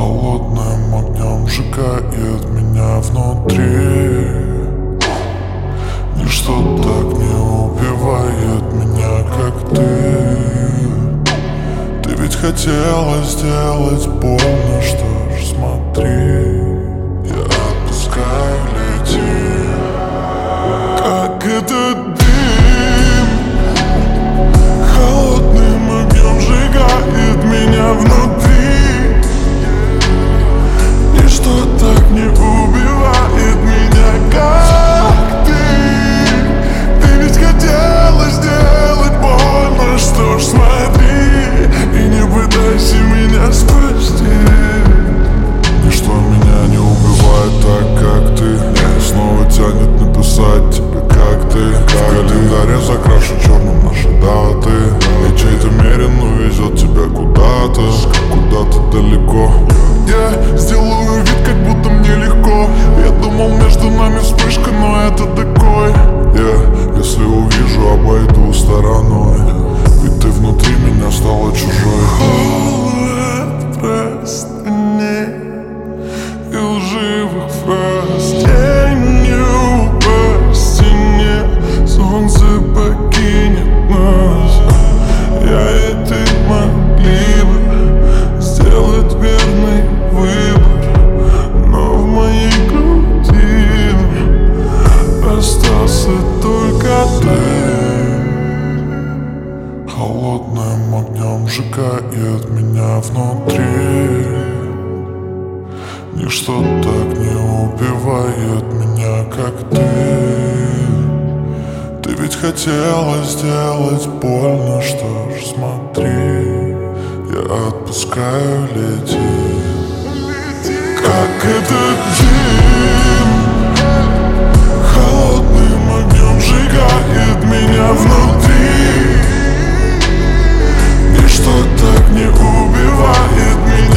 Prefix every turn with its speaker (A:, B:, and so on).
A: Холодным огнем сжигает меня внутри. Ничто так не убивает меня, как ты. Ты ведь хотела сделать больно, что ж, смотри, я отпускаю, лети, как этот дым. Холодным огнем сжигает меня внутри. Ничто так не убивает меня, как ты. Ты ведь хотела сделать больно, что ж, смотри, и не пытайся меня спасти. Ничто меня не убивает так, как ты. Меня снова тянет написать тебе, как ты. В календаре закрашен черным наши даты, и чей-то мерин увезет тебя куда-то, куда-то далеко. Я сделаю вид, как будто мне легко. Я думал, между нами вспышка, но это такой. Если увижу, обойду стороной, ведь ты внутри меня стала чужой. Холод простыней и лживых фраз, тенью по стене солнце покинет нас. Я и ты могли бы сделать верный выбор, но в моей груди остался только ты. Холодным огнем сжигает меня внутри. Ничто так не убивает меня, как ты. Ты ведь хотела сделать больно, что ж, смотри, я отпускаю, лети, как этот дым. Холодным огнем сжигает меня внутри. Ничто так не убивает меня,